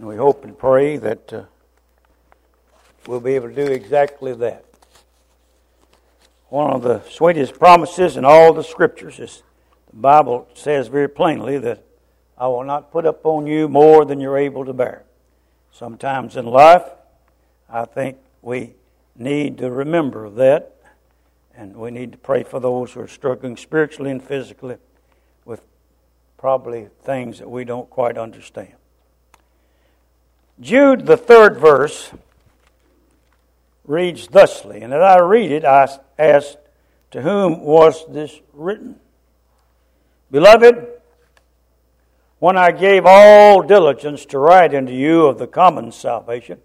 And we hope and pray that we'll be able to do exactly that. One of the sweetest promises in all the Scriptures is the Bible says very plainly that I will not put upon you more than you're able to bear. Sometimes in life, I think we need to remember that, and we need to pray for those who are struggling spiritually and physically with probably things that we don't quite understand. Jude, the 3rd verse, reads thusly, and as I read it, I asked, to whom was this written? Beloved, when I gave all diligence to write unto you of the common salvation,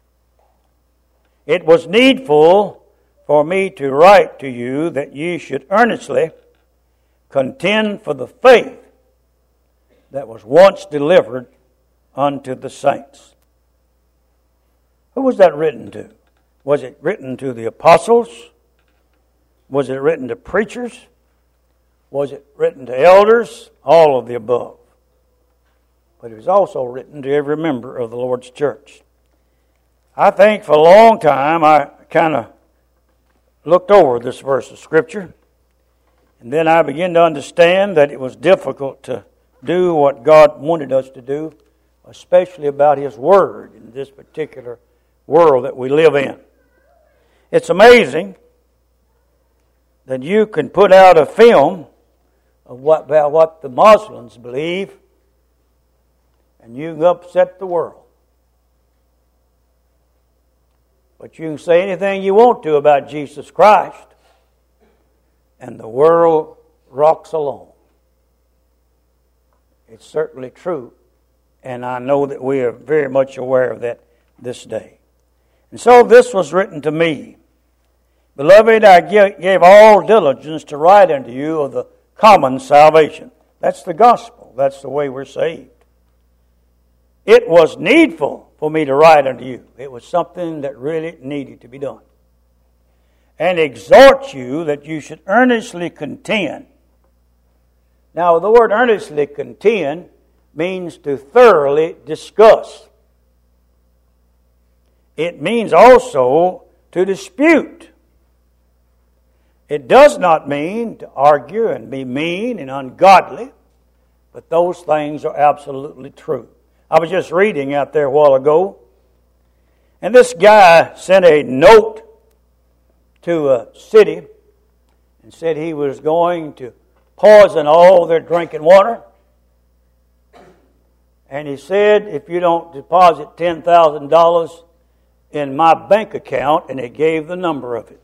it was needful for me to write to you that ye should earnestly contend for the faith that was once delivered unto the saints. Who was that written to? Was it written to the apostles? Was it written to preachers? Was it written to elders? All of the above. But it was also written to every member of the Lord's church. I think for a long time I kind of looked over this verse of Scripture, and then I began to understand that it was difficult to do what God wanted us to do, especially about His Word in this particular world that we live in. It's amazing that you can put out a film of about what the Muslims believe, and you can upset the world. But you can say anything you want to about Jesus Christ, and the world rocks along. It's certainly true, and I know that we are very much aware of that this day. And so this was written to me. Beloved, I gave all diligence to write unto you of the common salvation. That's the gospel. That's the way we're saved. It was needful for me to write unto you. It was something that really needed to be done. And exhort you that you should earnestly contend. Now, the word earnestly contend means to thoroughly discuss. It means also to dispute. It does not mean to argue and be mean and ungodly, but those things are absolutely true. I was just reading out there a while ago, and this guy sent a note to a city and said he was going to poison all their drinking water. And he said, if you don't deposit $10,000 in my bank account, and he gave the number of it.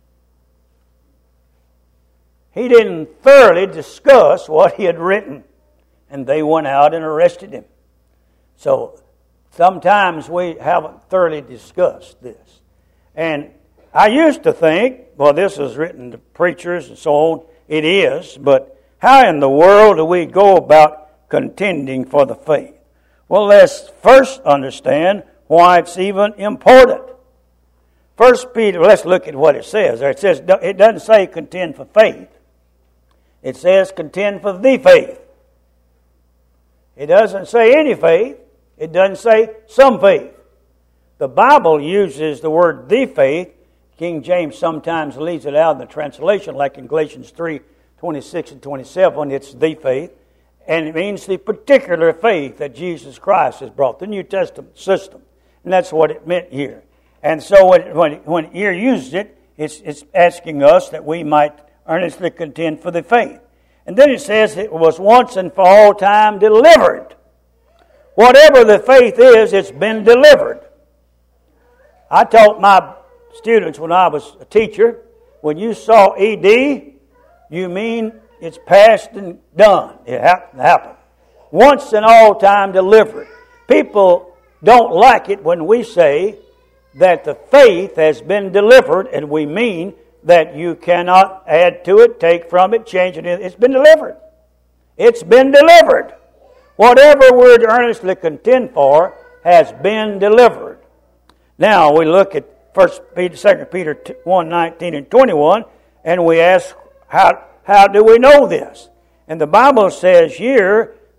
He didn't thoroughly discuss what he had written, and they went out and arrested him. So sometimes we haven't thoroughly discussed this. And I used to think, well, this is written to preachers and so on. It is, but how in the world do we go about contending for the faith? Well, let's first understand why it's even important. First Peter, let's look at what it says. It says, it doesn't say contend for faith. It says contend for the faith. It doesn't say any faith. It doesn't say some faith. The Bible uses the word the faith. King James sometimes leaves it out in the translation, like in Galatians 3:26 and 27, it's the faith. And it means the particular faith that Jesus Christ has brought, the New Testament system. And that's what it meant here. And so when here uses it, it's asking us that we might earnestly contend for the faith. And then it says it was once and for all time delivered. Whatever the faith is, it's been delivered. I taught my students when I was a teacher, when you saw ED, you mean it's past and done. It happened. Once and all time delivered. People don't like it when we say that the faith has been delivered, and we mean that you cannot add to it, take from it, change it. It's been delivered. It's been delivered. Whatever we're to earnestly contend for has been delivered. Now we look at 2 Peter 1:19 and 21, and we ask, how do we know this? And the Bible says here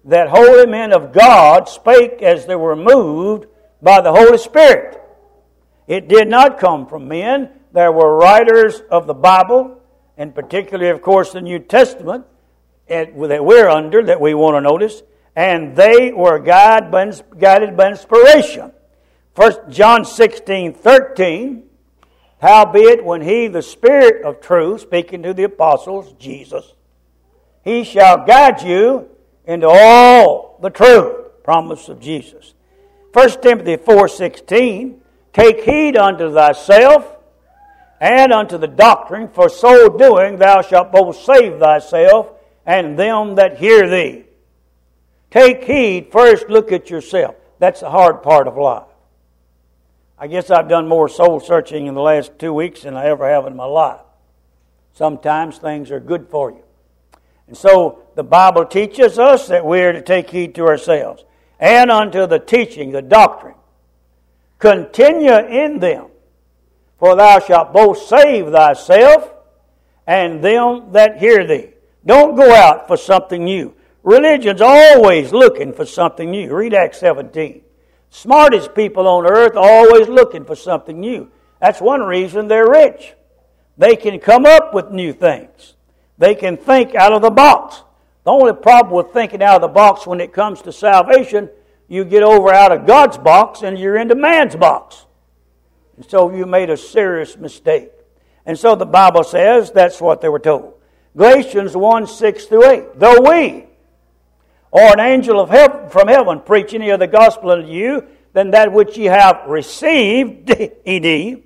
that holy men of God spake as they were moved by the Holy Spirit. It did not come from men. There were writers of the Bible, and particularly, of course, the New Testament that we're under, that we want to notice, and they were guided by inspiration. 1 John 16:13, howbeit when he, the Spirit of truth, speaking to the apostles, Jesus, he shall guide you into all the truth, promise of Jesus. 1 Timothy 4:16, take heed unto thyself and unto the doctrine, for so doing thou shalt both save thyself and them that hear thee. Take heed, first look at yourself. That's the hard part of life. I guess I've done more soul searching in the last 2 weeks than I ever have in my life. Sometimes things are good for you. And so the Bible teaches us that we are to take heed to ourselves and unto the teaching, the doctrine. Continue in them, for thou shalt both save thyself and them that hear thee. Don't go out for something new. Religion's always looking for something new. Read Acts 17. Smartest people on earth are always looking for something new. That's one reason they're rich. They can come up with new things. They can think out of the box. The only problem with thinking out of the box when it comes to salvation, you get over out of God's box and you're into man's box. And so you made a serious mistake. And so the Bible says that's what they were told. Galatians 1:6-8. Though we, or an angel of heaven, from heaven, preach any other gospel unto you than that which ye have received, ed,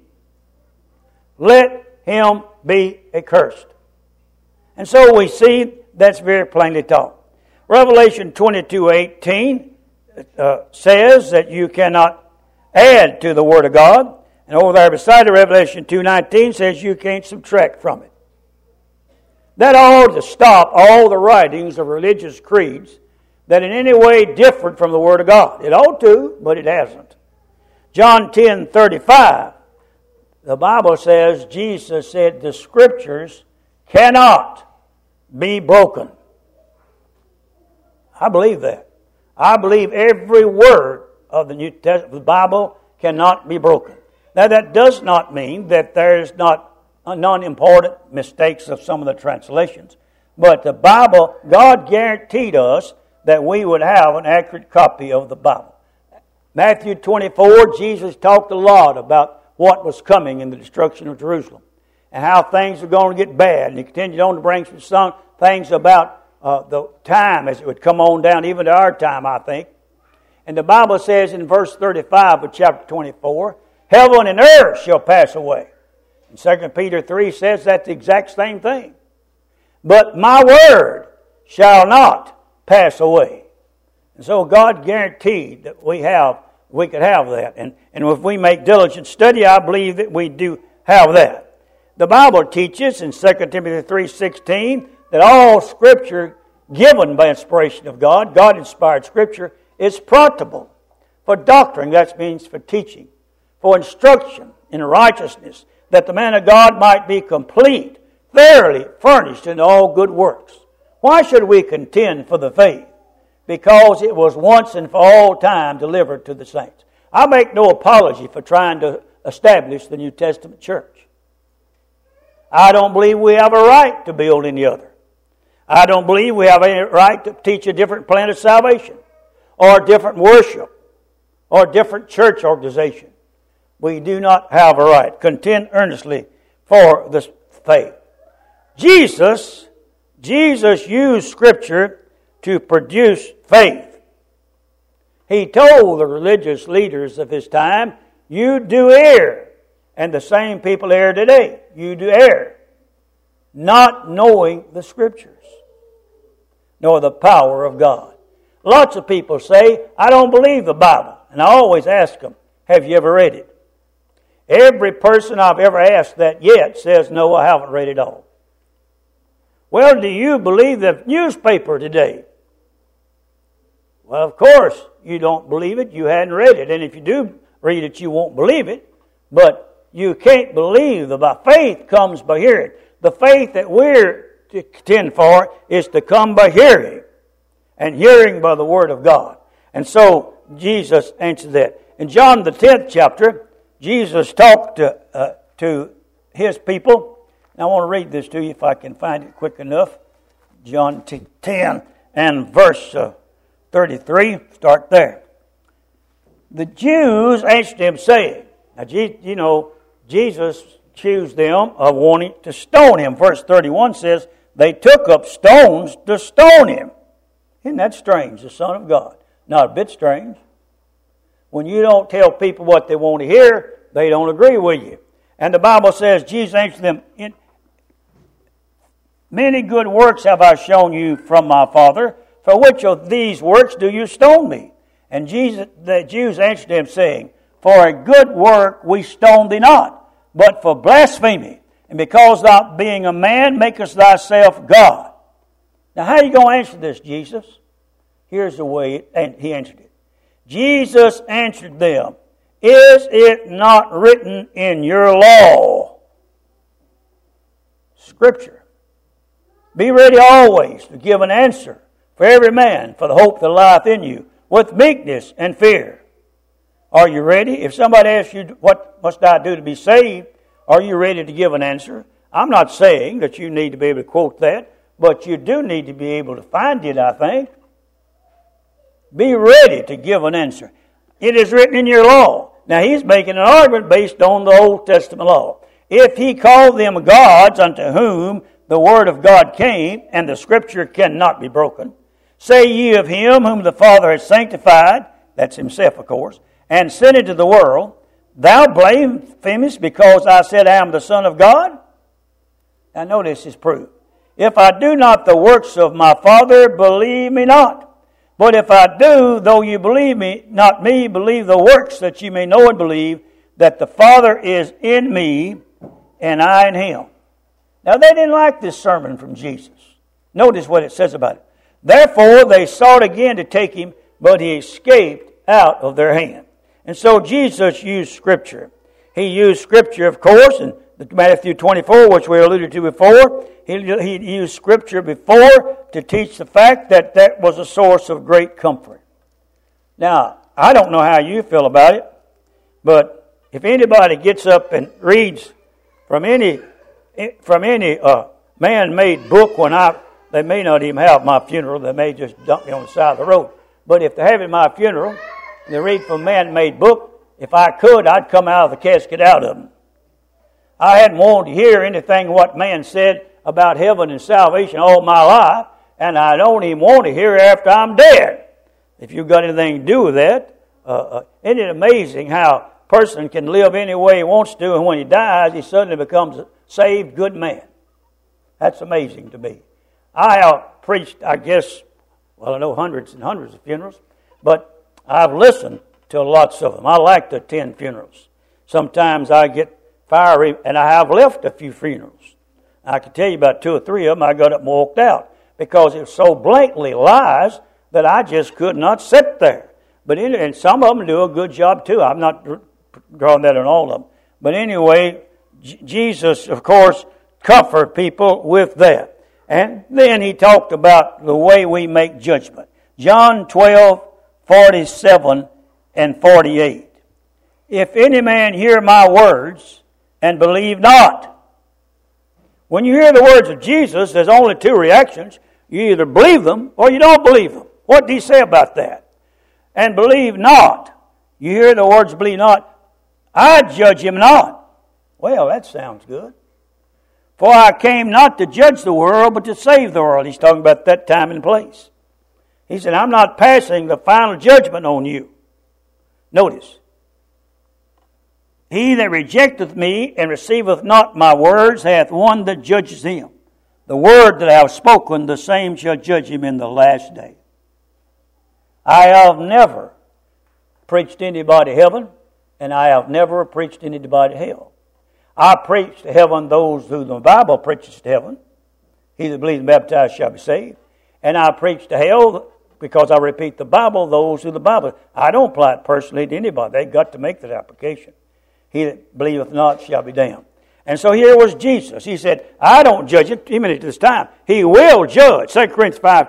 let him be accursed. And so we see that's very plainly taught. Revelation 22:18 says that you cannot add to the Word of God. And over there beside it, Revelation 2:19 says you can't subtract from it. That ought to stop all the writings of religious creeds that in any way different from the Word of God. It ought to, but it hasn't. John 10:35, the Bible says, Jesus said, the Scriptures cannot be broken. I believe that. I believe every word of the New Testament, the Bible, cannot be broken. Now, that does not mean that there's not non-important mistakes of some of the translations. But the Bible, God guaranteed us that we would have an accurate copy of the Bible. Matthew 24, Jesus talked a lot about what was coming in the destruction of Jerusalem and how things were going to get bad. And he continued on to bring some things about the time as it would come on down, even to our time, I think. And the Bible says in verse 35 of chapter 24, heaven and earth shall pass away. And 2 Peter 3 says that's the exact same thing. But my word shall not pass away. And so God guaranteed that we could have that. And if we make diligent study, I believe that we do have that. The Bible teaches in 2 Timothy 3:16 that all Scripture given by inspiration of God, God-inspired Scripture, is profitable for doctrine, that means for teaching, for instruction in righteousness, that the man of God might be complete, thoroughly furnished in all good works. Why should we contend for the faith? Because it was once and for all time delivered to the saints. I make no apology for trying to establish the New Testament church. I don't believe we have a right to build any other. I don't believe we have any right to teach a different plan of salvation or a different worship or a different church organization. We do not have a right. Contend earnestly for the faith. Jesus used Scripture to produce faith. He told the religious leaders of his time, you do err. And the same people err today. You do err. Not knowing the Scriptures, nor the power of God. Lots of people say, I don't believe the Bible. And I always ask them, have you ever read it? Every person I've ever asked that yet says, no, I haven't read it all. Well, do you believe the newspaper today? Well, of course, you don't believe it. You hadn't read it. And if you do read it, you won't believe it. But you can't believe faith comes by hearing. The faith that we're to contend for is to come by hearing. and hearing by the word of God. And so Jesus answered that. In John the 10th chapter, Jesus talked to his people. And I want to read this to you if I can find it quick enough. John 10 and verse 33. Start there. The Jews answered him, saying, now, Jesus accused them of wanting to stone him. Verse 31 says, they took up stones to stone him. Isn't that strange? The Son of God. Not a bit strange. When you don't tell people what they want to hear, they don't agree with you. And the Bible says, Jesus answered them, many good works have I shown you from my Father. For which of these works do you stone me? And the Jews answered him, saying, for a good work we stone thee not, but for blasphemy, and because thou being a man makest thyself God. Now how are you going to answer this, Jesus? Here's the way he answered it. Jesus answered them, is it not written in your law? Scripture. Be ready always to give an answer for every man for the hope that lieth in you, with meekness and fear. Are you ready? If somebody asks you, what must I do to be saved? Are you ready to give an answer? I'm not saying that you need to be able to quote that, but you do need to be able to find it, I think. Be ready to give an answer. It is written in your law. Now he's making an argument based on the Old Testament law. If he called them gods unto whom the word of God came, and the scripture cannot be broken, say ye of him whom the Father has sanctified, that's himself of course, and sent into the world, thou blasphemest because I said I am the Son of God? Now notice his proof. If I do not the works of my Father, believe me not. But if I do, though you believe me, not me, believe the works, that you may know and believe that the Father is in me and I in him. Now they didn't like this sermon from Jesus. Notice what it says about it. Therefore they sought again to take him, but he escaped out of their hand. And so Jesus used Scripture. He used Scripture, of course, in Matthew 24, which we alluded to before. He used Scripture before to teach the fact that that was a source of great comfort. Now, I don't know how you feel about it, but if anybody gets up and reads from any man-made book they may not even have my funeral. They may just dump me on the side of the road. But if they're having my funeral, they read from a man-made book, if I could, I'd come out of the casket out of them. I hadn't wanted to hear anything what man said about heaven and salvation all my life, and I don't even want to hear after I'm dead. If you've got anything to do with that, isn't it amazing how a person can live any way he wants to, and when he dies, he suddenly becomes a saved, good man? That's amazing to me. I have preached, I know hundreds and hundreds of funerals, but I've listened to lots of them. I like to attend funerals. Sometimes I get fiery, and I have left a few funerals. I can tell you about 2 or 3 of them I got up and walked out because it was so blatantly lies that I just could not sit there. And some of them do a good job too. I'm not drawing that on all of them. But anyway, Jesus, of course, comforted people with that. And then he talked about the way we make judgment. John 12:47 and 48. If any man hear my words and believe not. When you hear the words of Jesus, there's only 2 reactions. You either believe them or you don't believe them. What did he say about that? And believe not. You hear the words, believe not. I judge him not. Well, that sounds good. For I came not to judge the world, but to save the world. He's talking about that time and place. He said, I'm not passing the final judgment on you. Notice. He that rejecteth me and receiveth not my words hath one that judges him. The word that I have spoken, the same shall judge him in the last day. I have never preached anybody heaven, and I have never preached anybody hell. I preach to heaven those who the Bible preaches to heaven. He that believes and baptized shall be saved. And I preach to hell because I repeat the Bible, those who the Bible. I don't apply it personally to anybody. They've got to make that application. He that believeth not shall be damned. And so here was Jesus. He said, I don't judge him, even at this time. He will judge. 2 Corinthians 5:10,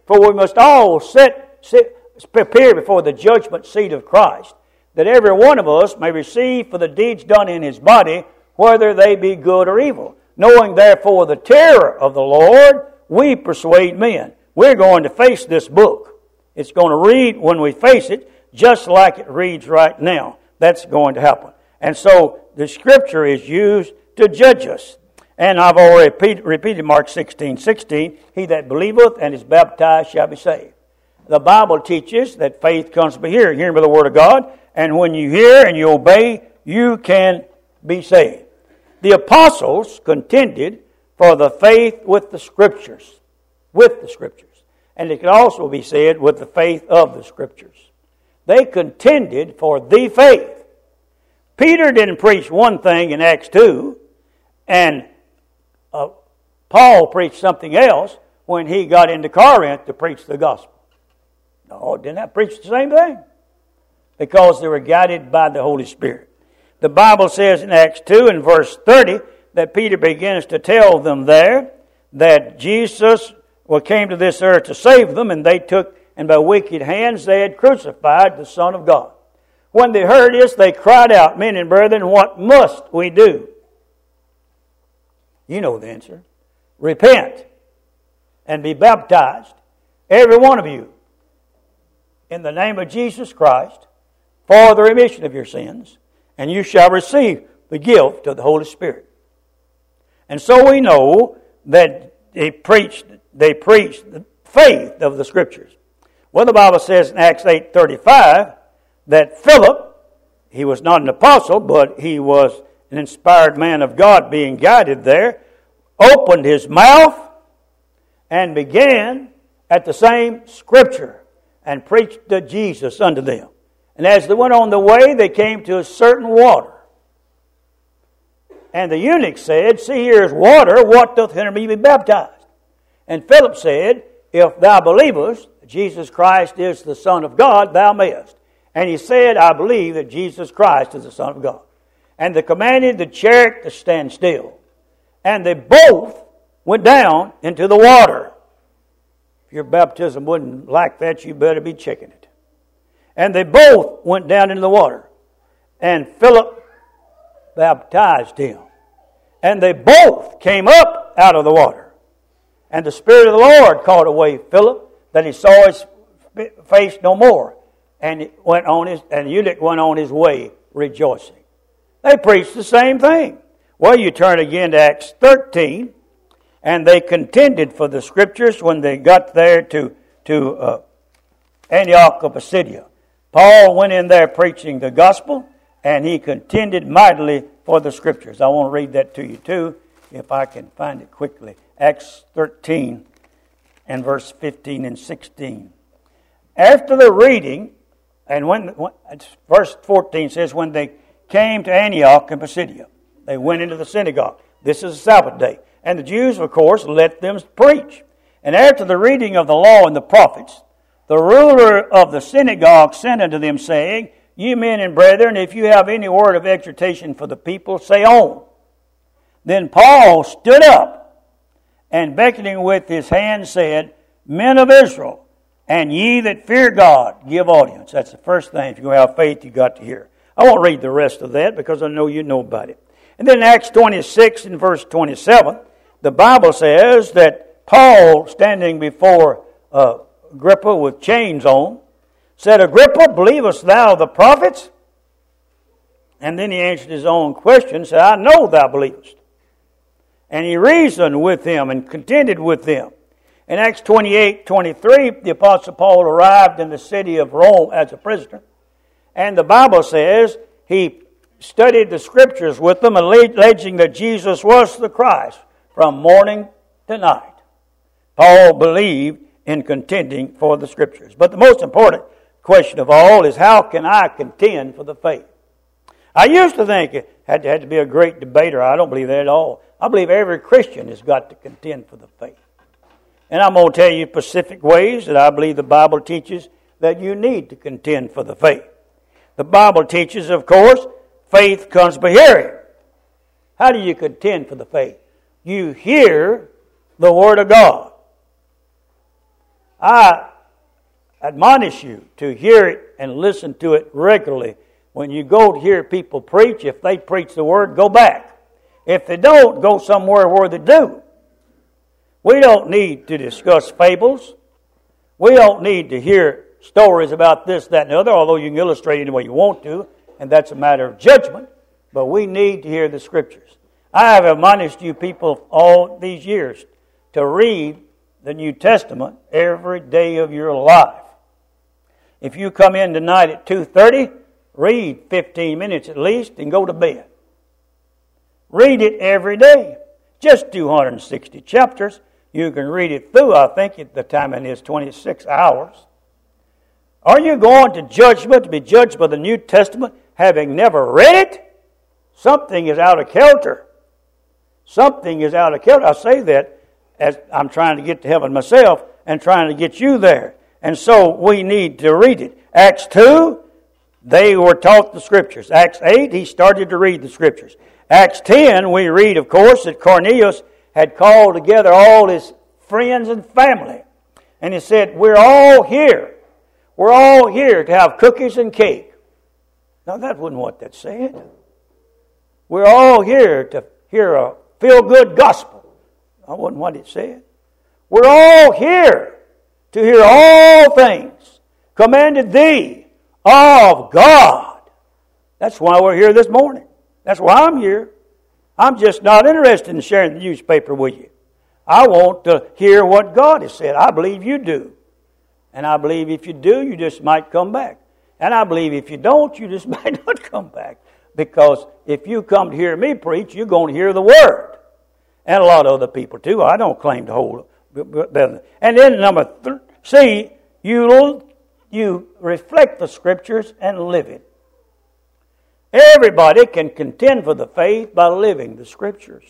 For we must all appear before the judgment seat of Christ, that every one of us may receive for the deeds done in his body, whether they be good or evil. Knowing therefore the terror of the Lord, we persuade men. We're going to face this book. It's going to read when we face it, just like it reads right now. That's going to happen. And so the Scripture is used to judge us. And I've already repeated Mark 16:16. He that believeth and is baptized shall be saved. The Bible teaches that faith comes by hearing by the Word of God. And when you hear and you obey, you can be saved. The apostles contended for the faith with the Scriptures. With the Scriptures. And it can also be said with the faith of the Scriptures. They contended for the faith. Peter didn't preach one thing in Acts 2, and Paul preached something else when he got into Corinth to preach the gospel. No, didn't they preach the same thing? Because they were guided by the Holy Spirit. The Bible says in Acts 2 and verse 30 that Peter begins to tell them there that Jesus came to this earth to save them, and they took, and by wicked hands they had crucified the Son of God. When they heard this, they cried out, Men and brethren, what must we do? You know the answer. Repent and be baptized, every one of you, in the name of Jesus Christ, for the remission of your sins, and you shall receive the gift of the Holy Spirit. And so we know that they preached the faith of the Scriptures. Well, the Bible says in Acts 8:35 that Philip, he was not an apostle, but he was an inspired man of God being guided there, opened his mouth and began at the same Scripture and preached to Jesus unto them. And as they went on the way, they came to a certain water. And the eunuch said, See, here is water, what doth hinder me be baptized? And Philip said, If thou believest Jesus Christ is the Son of God, thou mayest. And he said, I believe that Jesus Christ is the Son of God. And they commanded the chariot to stand still. And they both went down into the water. If your baptism wasn't like that, you better be checking it. And they both went down into the water. And Philip baptized him. And they both came up out of the water. And the Spirit of the Lord called away Philip, that he saw his face no more. And the eunuch went on his way rejoicing. They preached the same thing. Well, you turn again to Acts 13, and they contended for the Scriptures when they got there to Antioch of Pisidia. Paul went in there preaching the gospel, and he contended mightily for the Scriptures. I want to read that to you too, if I can find it quickly. Acts 13 and verse 15 and 16. After the reading, and when verse 14 says, when they came to Antioch and Pisidia, they went into the synagogue. This is a Sabbath day. And the Jews, of course, let them preach. And after the reading of the law and the prophets, the ruler of the synagogue sent unto them, saying, Ye men and brethren, if you have any word of exhortation for the people, say on. Then Paul stood up, and beckoning with his hand said, Men of Israel, and ye that fear God, give audience. That's the first thing. If you're going to have faith, you've got to hear. I won't read the rest of that because I know you know about it. And then in Acts 26 and verse 27, the Bible says that Paul, standing before Agrippa with chains on, said, Agrippa, believest thou the prophets? And then he answered his own question, said, I know thou believest. And he reasoned with them and contended with them. In Acts 28:23, the Apostle Paul arrived in the city of Rome as a prisoner. And the Bible says he studied the Scriptures with them, alleging that Jesus was the Christ from morning to night. Paul believed in contending for the Scriptures. But the most important question of all is, how can I contend for the faith? I used to think it had to be a great debater. I don't believe that at all. I believe every Christian has got to contend for the faith. And I'm going to tell you specific ways that I believe the Bible teaches that you need to contend for the faith. The Bible teaches, of course, faith comes by hearing. How do you contend for the faith? You hear the Word of God. I admonish you to hear it and listen to it regularly. When you go to hear people preach, if they preach the Word, go back. If they don't, go somewhere where they do. We don't need to discuss fables. We don't need to hear stories about this, that, and the other, although you can illustrate it any way you want to, and that's a matter of judgment. But we need to hear the Scriptures. I have admonished you people all these years to read the New Testament every day of your life. If you come in tonight at 2:30, read 15 minutes at least and go to bed. Read it every day. Just 260 chapters. You can read it through, I think at the time it is 26 hours. Are you going to judgment to be judged by the New Testament having never read it? Something is out of kilter. Something is out of kilter. I say that as I'm trying to get to heaven myself and trying to get you there. And so we need to read it. Acts 2, they were taught the Scriptures. Acts 8, he started to read the Scriptures. Acts 10, we read, of course, that Cornelius had called together all his friends and family. And he said, we're all here. We're all here to have cookies and cake. Now, that wasn't what that said. We're all here to hear a feel-good gospel. That wasn't what it said. We're all here to hear all things commanded thee of God. That's why we're here this morning. That's why I'm here. I'm just not interested in sharing the newspaper with you. I want to hear what God has said. I believe you do. And I believe if you do, you just might come back. And I believe if you don't, you just might not come back. Because if you come to hear me preach, you're going to hear the Word. And a lot of other people too. I don't claim to hold it. And then C, you reflect the Scriptures and live it. Everybody can contend for the faith by living the Scriptures.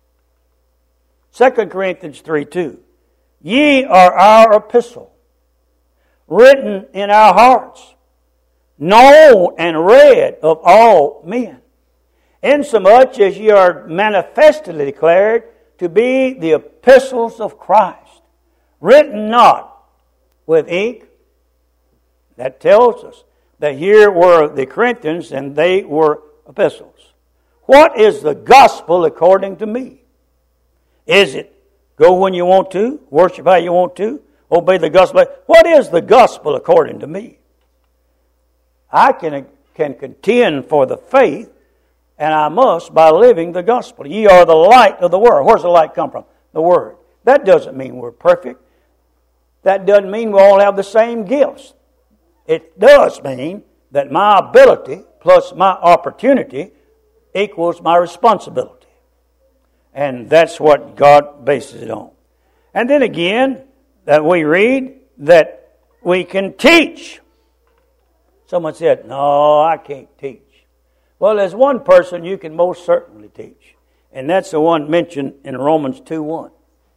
2 Corinthians 3:2. Ye are our epistle, written in our hearts, known and read of all men, insomuch as ye are manifestly declared to be the epistles of Christ, written not with ink. That tells us that here were the Corinthians and they were epistles. What is the gospel according to me? Is it go when you want to, worship how you want to, obey the gospel? What is the gospel according to me? I can contend for the faith, and I must by living the gospel. Ye are the light of the world. Where's the light come from? The Word. That doesn't mean we're perfect. That doesn't mean we all have the same gifts. It does mean that my ability plus my opportunity equals my responsibility. And that's what God bases it on. And then again, that we read that we can teach. Someone said, no, I can't teach. Well, there's one person you can most certainly teach. And that's the one mentioned in Romans 2:1.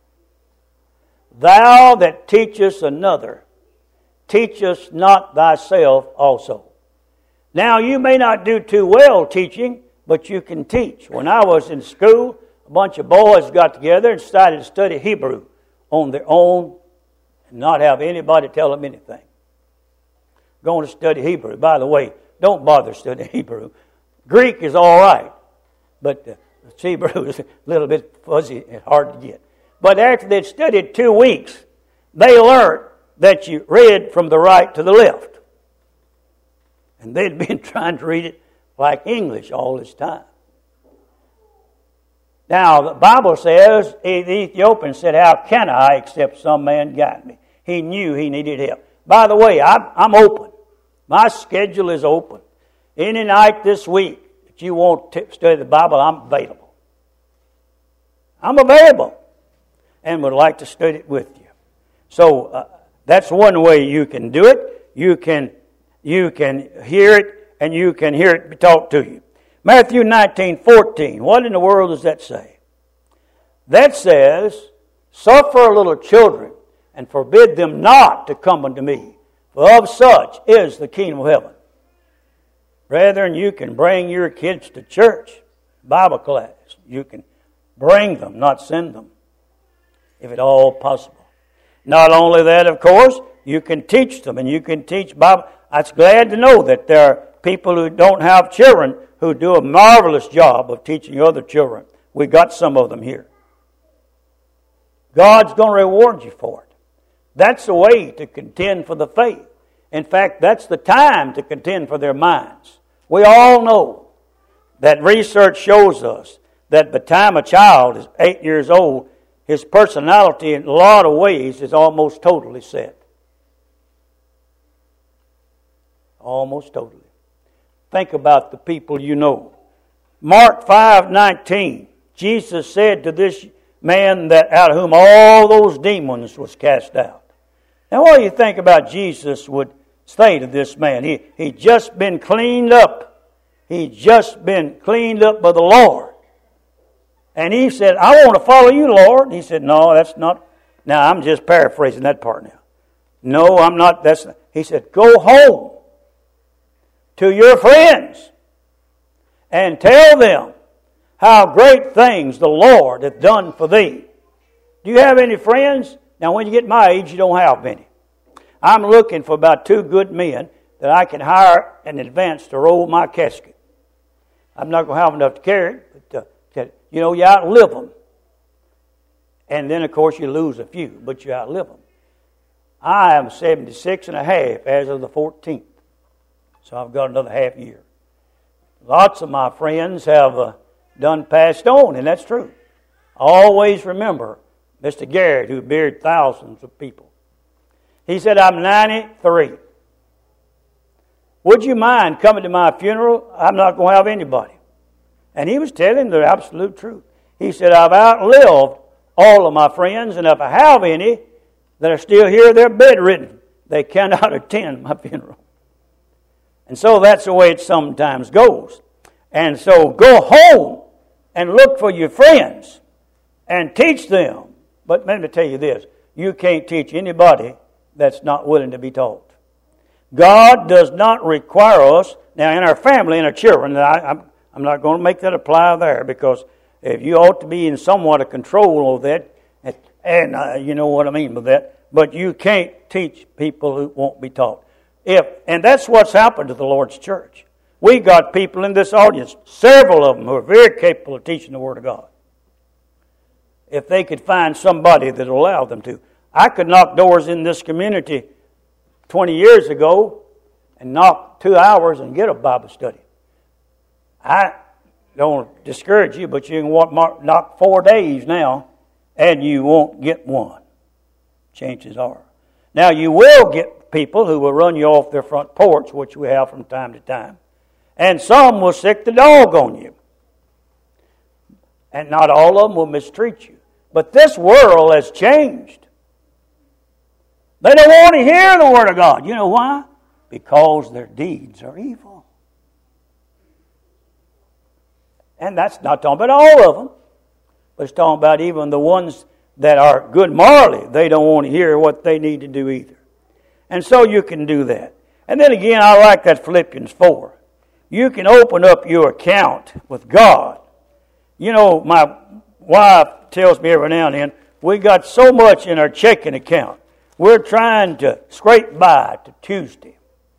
Thou that teachest another, teachest not thyself also. Now, you may not do too well teaching, but you can teach. When I was in school, a bunch of boys got together and decided to study Hebrew on their own and not have anybody tell them anything. Going to study Hebrew. By the way, don't bother studying Hebrew. Greek is all right, but Hebrew is a little bit fuzzy and hard to get. But after they'd studied 2 weeks, they learned that you read from the right to the left. And they'd been trying to read it like English all this time. Now, the Bible says, the Ethiopian said, how can I except some man guide me? He knew he needed help. By the way, I'm open. My schedule is open. Any night this week that you want to study the Bible, I'm available. I'm available and would like to study it with you. So that's one way you can do it. You can hear it, and you can hear it taught to you. Matthew 19:14. What in the world does that say? That says, suffer little children, and forbid them not to come unto me, for of such is the kingdom of heaven. Brethren, you can bring your kids to church, Bible class. You can bring them, not send them, if at all possible. Not only that, of course, you can teach them and you can teach Bible. I'm glad to know that there are people who don't have children who do a marvelous job of teaching other children. We got some of them here. God's going to reward you for it. That's the way to contend for the faith. In fact, that's the time to contend for their minds. We all know that research shows us that by the time a child is 8 years old, his personality in a lot of ways is almost totally set. Almost totally. Think about the people you know. Mark 5:19, Jesus said to this man that out of whom all those demons was cast out. Now what do you think about Jesus would say to this man? He'd just been cleaned up. He'd just been cleaned up by the Lord. And he said, I want to follow you, Lord. He said, no, that's not. Now, I'm just paraphrasing that part now. No, I'm not. He said, go home to your friends and tell them how great things the Lord hath done for thee. Do you have any friends? Now, when you get my age, you don't have many. I'm looking for about 2 good men that I can hire in advance to roll my casket. I'm not going to have enough to carry it, but you outlive them. And then, of course, you lose a few, but you outlive them. I am 76 and a half as of the 14th. So I've got another half year. Lots of my friends have done passed on, and that's true. Always remember Mr. Garrett, who buried thousands of people. He said, I'm 93. Would you mind coming to my funeral? I'm not going to have anybody. And he was telling the absolute truth. He said, I've outlived all of my friends, and if I have any that are still here, they're bedridden. They cannot attend my funeral. And so that's the way it sometimes goes. And so go home and look for your friends and teach them. But let me tell you this, you can't teach anybody that's not willing to be taught. God does not require us, now in our family and our children, I'm not going to make that apply there, because if you ought to be in somewhat of control of that, and you know what I mean by that, but you can't teach people who won't be taught. And that's what's happened to the Lord's church. We got people in this audience, several of them, who are very capable of teaching the Word of God. If they could find somebody that will allow them to. I could knock doors in this community 20 years ago and knock 2 hours and get a Bible study. I don't discourage you, but you can knock 4 days now and you won't get one. Chances are. Now you will get people who will run you off their front porch, which we have from time to time. And some will sick the dog on you. And not all of them will mistreat you. But this world has changed. They don't want to hear the Word of God. You know why? Because their deeds are evil. And that's not talking about all of them. But it's talking about even the ones that are good morally. They don't want to hear what they need to do either. And so you can do that. And then again, I like that Philippians 4. You can open up your account with God. You know, my wife tells me every now and then, we got so much in our checking account. We're trying to scrape by to Tuesday.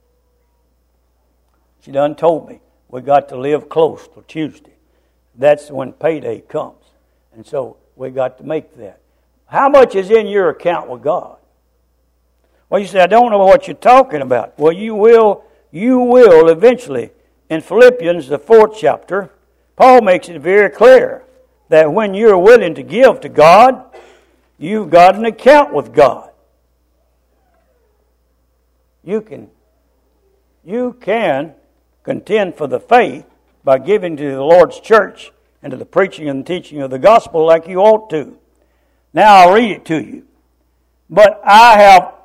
She done told me we got to live close till Tuesday. That's when payday comes. And so we got to make that. How much is in your account with God? Well, you say, I don't know what you're talking about. Well, you will eventually. In Philippians, the 4th chapter, Paul makes it very clear that when you're willing to give to God, you've got an account with God. You can contend for the faith by giving to the Lord's church and to the preaching and teaching of the gospel like you ought to. Now I'll read it to you. But I have...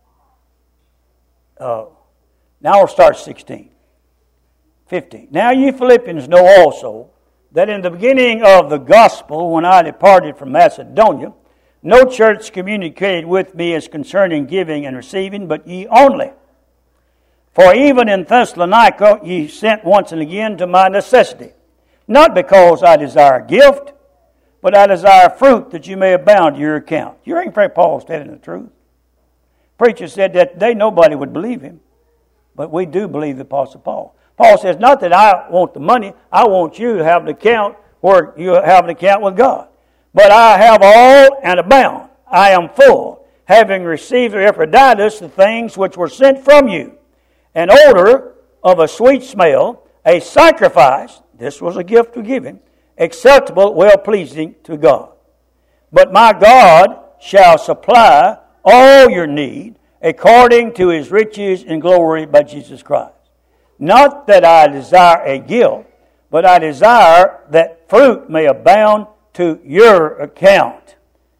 now we'll start 16. 15. Now you Philippians know also that in the beginning of the gospel, when I departed from Macedonia, no church communicated with me as concerning giving and receiving, but ye only. For even in Thessalonica ye sent once and again to my necessity, not because I desire a gift, but I desire fruit that you may abound to your account. You ain't afraid Paul's telling the truth. Preacher said that today nobody would believe him, but we do believe the Apostle Paul. Paul says, not that I want the money, I want you to have an account where you have an account with God. But I have all and abound. I am full, having received of Epaphroditus the things which were sent from you, an odor of a sweet smell, a sacrifice, this was a gift to give him, acceptable, well-pleasing to God. But my God shall supply all your need according to his riches in glory by Jesus Christ. Not that I desire a gift, but I desire that fruit may abound to your account.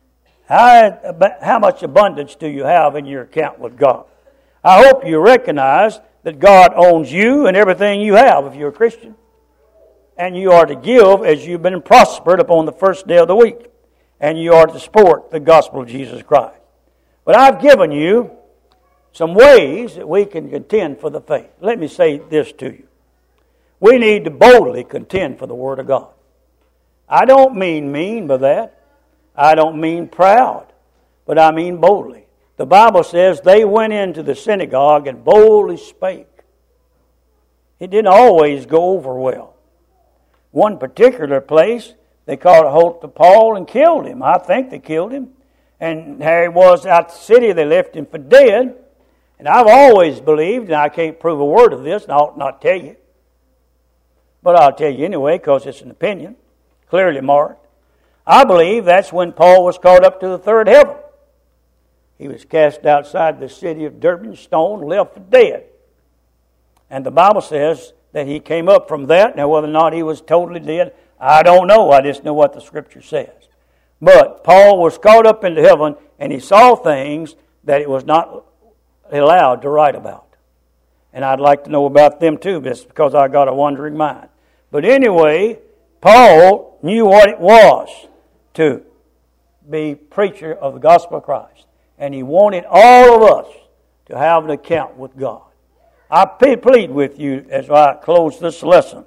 How much abundance do you have in your account with God? I hope you recognize that God owns you and everything you have if you're a Christian. And you are to give as you've been prospered upon the first day of the week. And you are to support the gospel of Jesus Christ. But I've given you some ways that we can contend for the faith. Let me say this to you. We need to boldly contend for the Word of God. I don't mean mean by that. I don't mean proud. But I mean boldly. The Bible says they went into the synagogue and boldly spake. It didn't always go over well. One particular place, they caught a hold of Paul and killed him. I think they killed him. And there he was out the city. They left him for dead. And I've always believed, and I can't prove a word of this, and I ought not tell you. But I'll tell you anyway, because it's an opinion, clearly marked. I believe that's when Paul was caught up to the third heaven. He was cast outside the city of Durban, stoned, left for dead. And the Bible says that he came up from that. Now, whether or not he was totally dead, I don't know. I just know what the Scripture says. But Paul was caught up into heaven, and he saw things that it was not allowed to write about. And I'd like to know about them too, just because I got a wandering mind. But anyway, Paul knew what it was to be preacher of the gospel of Christ. And he wanted all of us to have an account with God. I plead with you as I close this lesson.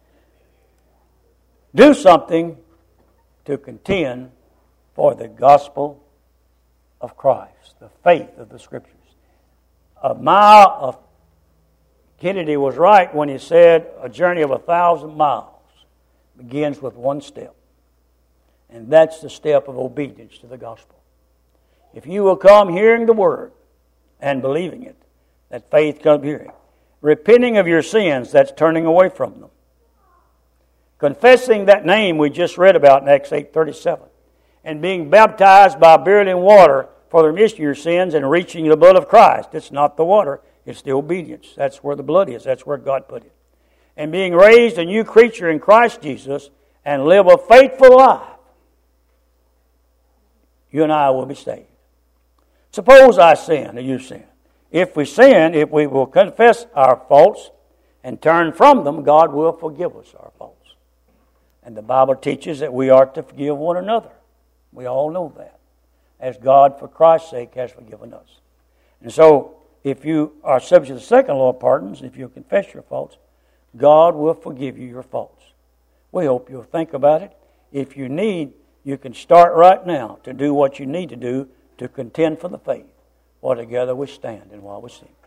Do something to contend for the gospel of Christ, the faith of the Scriptures. Kennedy was right when he said a journey of 1,000 miles begins with one step. And that's the step of obedience to the gospel. If you will come hearing the word and believing it, that faith comes hearing. Repenting of your sins, that's turning away from them. Confessing that name we just read about in Acts 8:37. And being baptized by burial in water for the remission of your sins and reaching the blood of Christ. It's not the water, it's the obedience. That's where the blood is. That's where God put it. And being raised a new creature in Christ Jesus and live a faithful life, you and I will be saved. Suppose I sin or you sin. If we sin, if we will confess our faults and turn from them, God will forgive us our faults. And the Bible teaches that we are to forgive one another. We all know that. As God, for Christ's sake, has forgiven us. And so, if you are subject to the second law of pardons, if you confess your faults, God will forgive you your faults. We hope you'll think about it. If you need, you can start right now to do what you need to do to contend for the faith. While together we stand and while we sing.